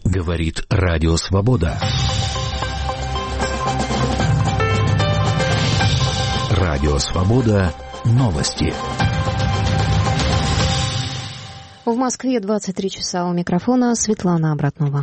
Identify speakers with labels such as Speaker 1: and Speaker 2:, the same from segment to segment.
Speaker 1: Говорит Радио Свобода. Радио Свобода. Новости.
Speaker 2: В Москве 23 часа. У микрофона Светлана Обратнова.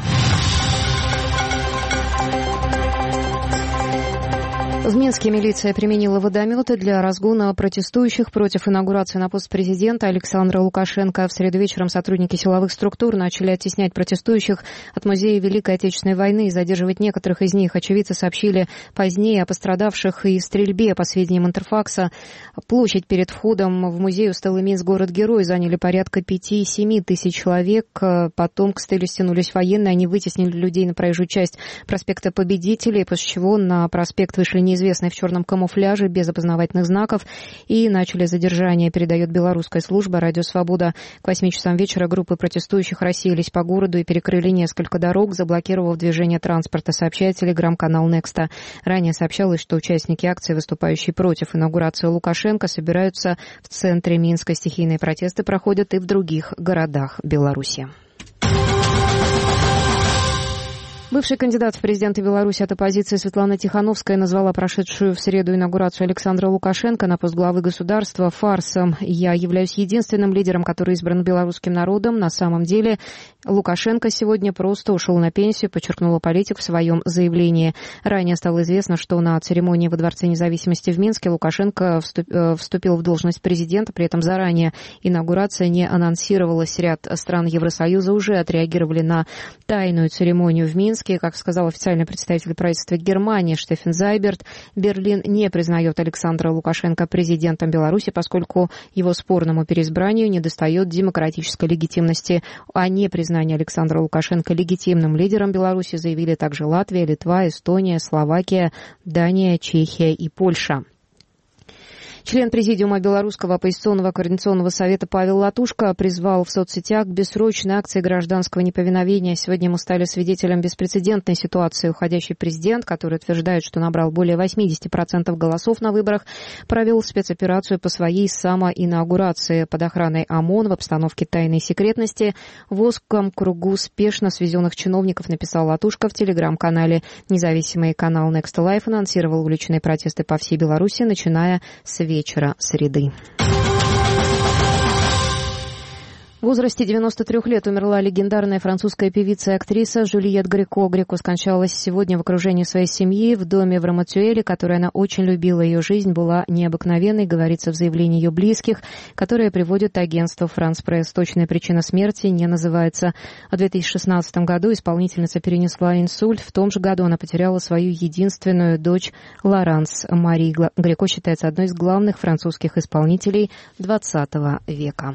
Speaker 2: В Минске милиция применила водометы для разгона протестующих против инаугурации на пост президента Александра Лукашенко. В среду вечером сотрудники силовых структур начали оттеснять протестующих от Музея Великой Отечественной войны и задерживать некоторых из них. Очевидцы сообщили позднее о пострадавших и стрельбе. По сведениям Интерфакса, площадь перед входом в музей «Усталый Минск. Город-герой» заняли порядка 5-7 тысяч человек. Потом к стеле стянулись военные. Они вытеснили людей на проезжую часть проспекта Победителей, после чего на проспект вышли неизвестные в черном камуфляже без опознавательных знаков и начали задержание, передает белорусская служба «Радио Свобода». К 8 часам вечера группы протестующих рассеялись по городу и перекрыли несколько дорог, заблокировав движение транспорта, сообщает телеграм-канал Некста. Ранее сообщалось, что участники акции, выступающие против инаугурации Лукашенко, собираются в центре Минска. Стихийные протесты проходят и в других городах Беларуси. Бывший кандидат в президенты Беларуси от оппозиции Светлана Тихановская назвала прошедшую в среду инаугурацию Александра Лукашенко на пост главы государства фарсом. «Я являюсь единственным лидером, который избран белорусским народом. На самом деле Лукашенко сегодня просто ушел на пенсию», подчеркнула политик в своем заявлении. Ранее стало известно, что на церемонии во Дворце независимости в Минске Лукашенко вступил в должность президента. При этом заранее инаугурация не анонсировалась. Ряд стран Евросоюза уже отреагировали на тайную церемонию в Минске. Как сказал официальный представитель правительства Германии Штефан Зайберт, Берлин не признает Александра Лукашенко президентом Беларуси, поскольку его спорному переизбранию недостает демократической легитимности. О непризнании Александра Лукашенко легитимным лидером Беларуси заявили также Латвия, Литва, Эстония, Словакия, Дания, Чехия и Польша. Член Президиума Белорусского оппозиционного координационного совета Павел Латушко призвал в соцсетях к бессрочной акции гражданского неповиновения. Сегодня мы стали свидетелем беспрецедентной ситуации. Уходящий президент, который утверждает, что набрал более 80% голосов на выборах, провел спецоперацию по своей самоинаугурации под охраной ОМОН в обстановке тайной секретности. В узком кругу спешно свезенных чиновников, написал Латушко в телеграм-канале. Независимый канал Next Life анонсировал уличные протесты по всей Беларуси, начиная с вечера среды. В возрасте 93 лет умерла легендарная французская певица и актриса Жюльет Греко. Греко скончалась сегодня в окружении своей семьи в доме в Раматюэле, который она очень любила. Ее жизнь была необыкновенной, говорится в заявлении ее близких, которое приводит агентство «Франс Пресс». Точная причина смерти не называется. В 2016 году исполнительница перенесла инсульт. В том же году она потеряла свою единственную дочь Лоранс. Мари Греко считается одной из главных французских исполнителей XX века.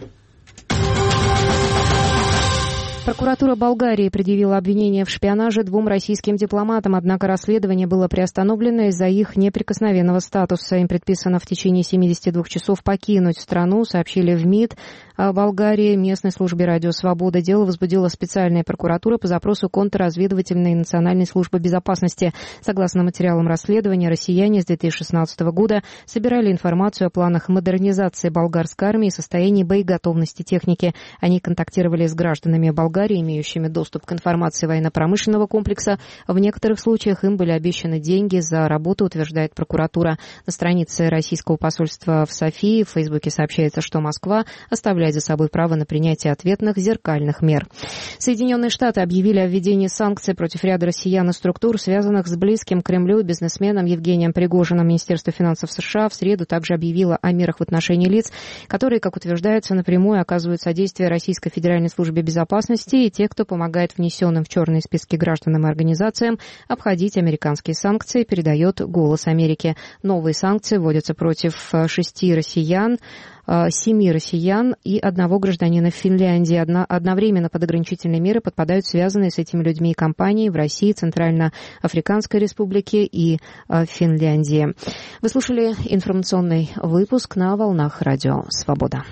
Speaker 2: Прокуратура Болгарии предъявила обвинение в шпионаже 2 российским дипломатам, однако расследование было приостановлено из-за их неприкосновенного статуса. Им предписано в течение 72 часов покинуть страну, сообщили в МИД Болгарии, местной службе «Радио Свобода». Дело возбудила специальная прокуратура по запросу контрразведывательной Национальной службы безопасности. Согласно материалам расследования, россияне с 2016 года собирали информацию о планах модернизации болгарской армии и состоянии боеготовности техники. Они контактировали с гражданами Болгарии, имеющими доступ к информации военно-промышленного комплекса. В некоторых случаях им были обещаны деньги за работу, утверждает прокуратура. На странице российского посольства в Софии в Фейсбуке сообщается, что Москва оставляет за собой право на принятие ответных зеркальных мер. Соединенные Штаты объявили о введении санкций против ряда россиян и структур, связанных с близким к Кремлю бизнесменом Евгением Пригожиным. Министерство финансов США в среду также объявило о мерах в отношении лиц, которые, как утверждается, напрямую оказывают содействие Российской Федеральной службе безопасности, и те, кто помогает внесенным в черные списки гражданам и организациям обходить американские санкции, передает «Голос Америки». Новые санкции вводятся против 7 россиян и 1 гражданина Финляндии. Одновременно под ограничительные меры подпадают связанные с этими людьми и компании в России, Центральноафриканской Республике и Финляндии. Вы слушали информационный выпуск на волнах Радио Свобода.